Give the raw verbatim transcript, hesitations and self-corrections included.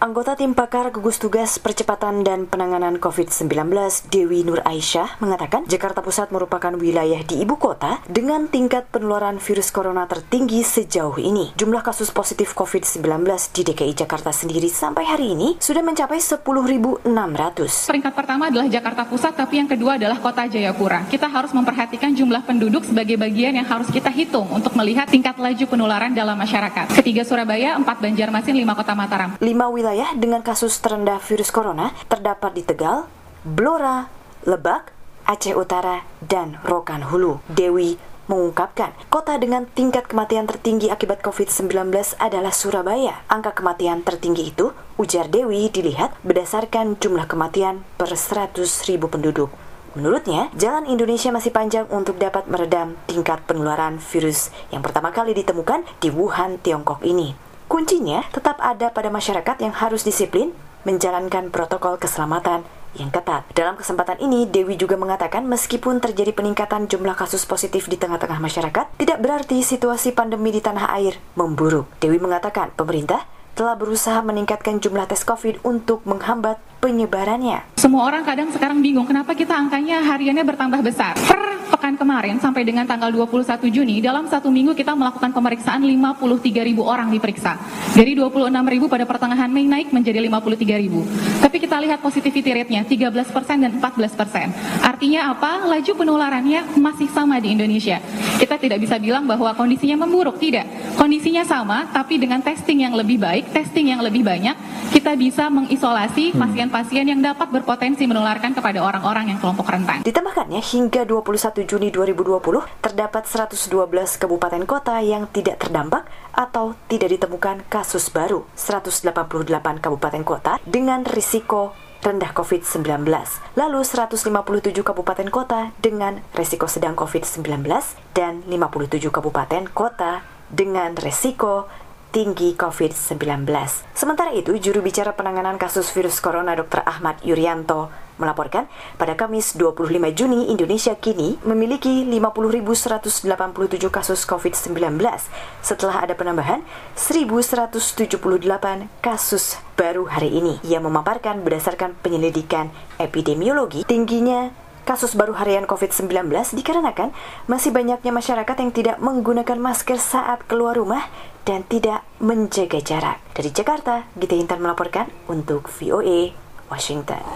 Anggota Tim Pakar Gugus Tugas Percepatan dan Penanganan covid sembilan belas Dewi Nur Aisyah mengatakan Jakarta Pusat merupakan wilayah di ibu kota dengan tingkat penularan virus corona tertinggi sejauh ini. Jumlah kasus positif covid sembilan belas di D K I Jakarta sendiri sampai hari ini sudah mencapai sepuluh ribu enam ratus. Peringkat pertama adalah Jakarta Pusat, tapi yang kedua adalah Kota Jayapura. Kita harus memperhatikan jumlah penduduk sebagai bagian yang harus kita hitung untuk melihat tingkat laju penularan dalam masyarakat. Ketiga Surabaya, empat Banjarmasin, lima Kota Mataram. Lima wilayah Wilayah dengan kasus terendah virus corona terdapat di Tegal, Blora, Lebak, Aceh Utara, dan Rokan Hulu. Dewi mengungkapkan, kota dengan tingkat kematian tertinggi akibat covid sembilan belas adalah Surabaya. Angka kematian tertinggi itu, ujar Dewi, dilihat berdasarkan jumlah kematian per seratus ribu penduduk. Menurutnya, jalan Indonesia masih panjang untuk dapat meredam tingkat penularan virus yang pertama kali ditemukan di Wuhan, Tiongkok ini. Kuncinya tetap ada pada masyarakat yang harus disiplin menjalankan protokol keselamatan yang ketat. Dalam kesempatan ini, Dewi juga mengatakan meskipun terjadi peningkatan jumlah kasus positif di tengah-tengah masyarakat, tidak berarti situasi pandemi di tanah air memburuk. Dewi mengatakan pemerintah telah berusaha meningkatkan jumlah tes COVID untuk menghambat penyebarannya. Semua orang kadang sekarang bingung kenapa kita angkanya hariannya bertambah besar. Per pekan kemarin sampai dengan tanggal dua puluh satu Juni, dalam satu minggu kita melakukan pemeriksaan lima puluh tiga ribu orang diperiksa. Dari dua puluh enam ribu pada pertengahan Mei naik menjadi lima puluh tiga ribu. Tapi kita lihat positivity rate-nya tiga belas persen dan empat belas persen. Artinya apa? Laju penularannya masih sama di Indonesia. Kita tidak bisa bilang bahwa kondisinya memburuk, tidak. Kondisinya sama, tapi dengan testing yang lebih baik, testing yang lebih banyak, kita bisa mengisolasi pasien-pasien yang dapat berpotensi menularkan kepada orang-orang yang kelompok rentan. Ditambahkannya, hingga dua puluh satu Juni dua ribu dua puluh, terdapat seratus dua belas kabupaten kota yang tidak terdampak atau tidak ditemukan kasus baru. seratus delapan puluh delapan kabupaten kota dengan risiko rendah covid sembilan belas. Lalu seratus lima puluh tujuh kabupaten kota dengan risiko sedang covid sembilan belas dan lima puluh tujuh kabupaten kota dengan risiko tinggi covid sembilan belas. Sementara itu, juru bicara penanganan kasus virus corona Dokter Ahmad Yuryanto melaporkan pada Kamis dua puluh lima Juni Indonesia kini memiliki lima puluh ribu seratus delapan puluh tujuh kasus covid sembilan belas setelah ada penambahan seribu seratus tujuh puluh delapan kasus baru hari ini. Ia memaparkan berdasarkan penyelidikan epidemiologi tingginya kasus baru harian covid sembilan belas dikarenakan masih banyaknya masyarakat yang tidak menggunakan masker saat keluar rumah dan tidak menjaga jarak. Dari Jakarta, Gita Intan melaporkan untuk V O A Washington.